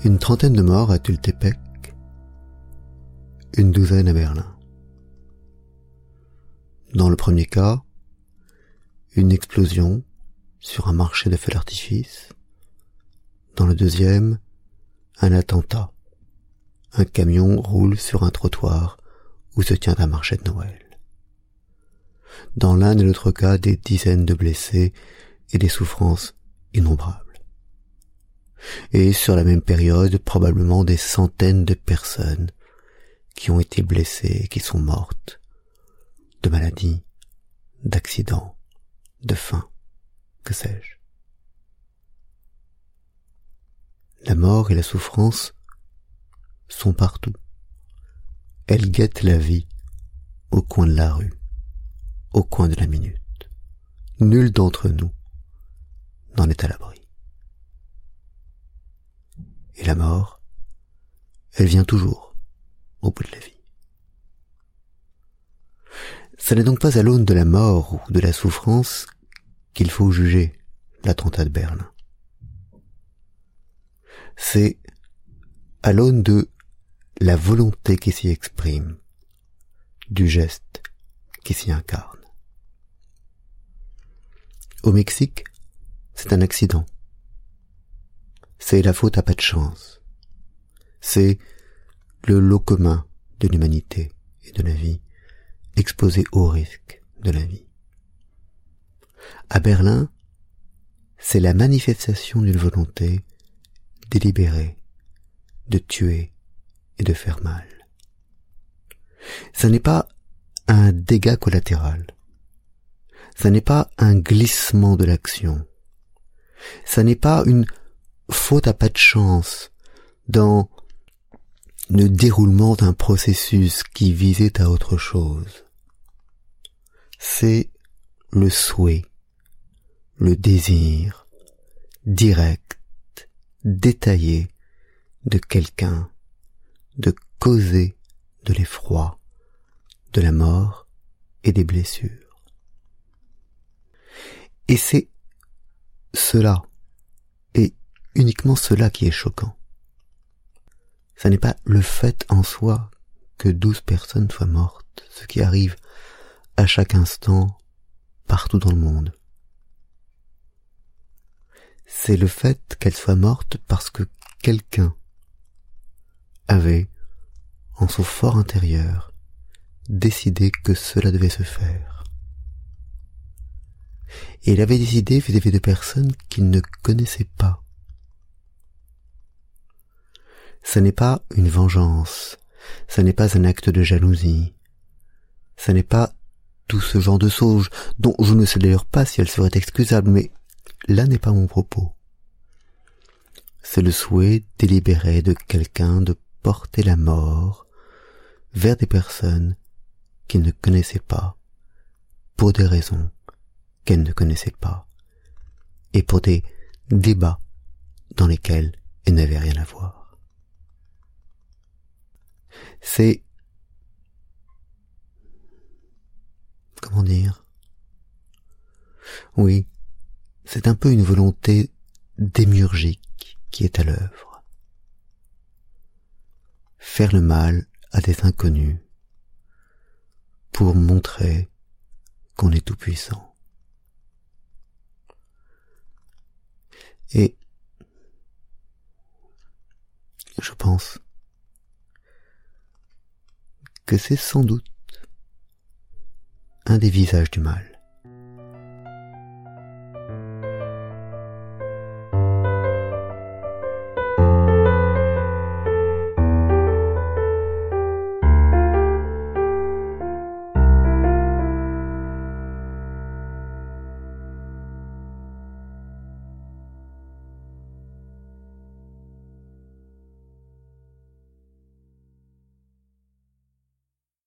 Une trentaine de morts à Tultepec, une douzaine à Berlin. Dans le premier cas, une explosion sur un marché de feux d'artifice. Dans le deuxième, un attentat. Un camion roule sur un trottoir où se tient un marché de Noël. Dans l'un et l'autre cas, des dizaines de blessés et des souffrances innombrables. Et sur la même période, probablement des centaines de personnes qui ont été blessées et qui sont mortes de maladies, d'accidents, de faim, que sais-je. La mort et la souffrance sont partout. Elles guettent la vie au coin de la rue, au coin de la minute. Nul d'entre nous n'en est à l'abri. Et la mort, elle vient toujours au bout de la vie. Ce n'est donc pas à l'aune de la mort ou de la souffrance qu'il faut juger l'attentat de Berlin. C'est à l'aune de la volonté qui s'y exprime, du geste qui s'y incarne. Au Mexique, c'est un accident. C'est la faute à pas de chance. C'est le lot commun de l'humanité et de la vie, exposé au risque de la vie. À Berlin, c'est la manifestation d'une volonté délibérée de tuer et de faire mal. Ça n'est pas un dégât collatéral. Ça n'est pas un glissement de l'action. Ça n'est pas une faute à pas de chance dans le déroulement d'un processus qui visait à autre chose. C'est le souhait, le désir direct, détaillé de quelqu'un de causer de l'effroi, de la mort et des blessures. Et c'est cela, et uniquement cela qui est choquant. Ça n'est pas le fait en soi que 12 personnes soient mortes, ce qui arrive à chaque instant, partout dans le monde. C'est le fait qu'elles soient mortes parce que quelqu'un avait, en son fort intérieur, décidé que cela devait se faire. Et il avait décidé vis-à-vis de personnes qu'il ne connaissait pas. Ça n'est pas une vengeance, ça n'est pas un acte de jalousie, ça n'est pas tout ce genre de choses, dont je ne sais d'ailleurs pas si elles seraient excusables, mais là n'est pas mon propos. C'est le souhait délibéré de quelqu'un de porter la mort vers des personnes qu'il ne connaissait pas, pour des raisons qu'elle ne connaissait pas, et pour des débats dans lesquels elle n'avait rien à voir. C'est, comment dire, oui, c'est un peu une volonté démiurgique qui est à l'œuvre. Faire le mal à des inconnus pour montrer qu'on est tout puissant. Et je pense que c'est sans doute un des visages du mal.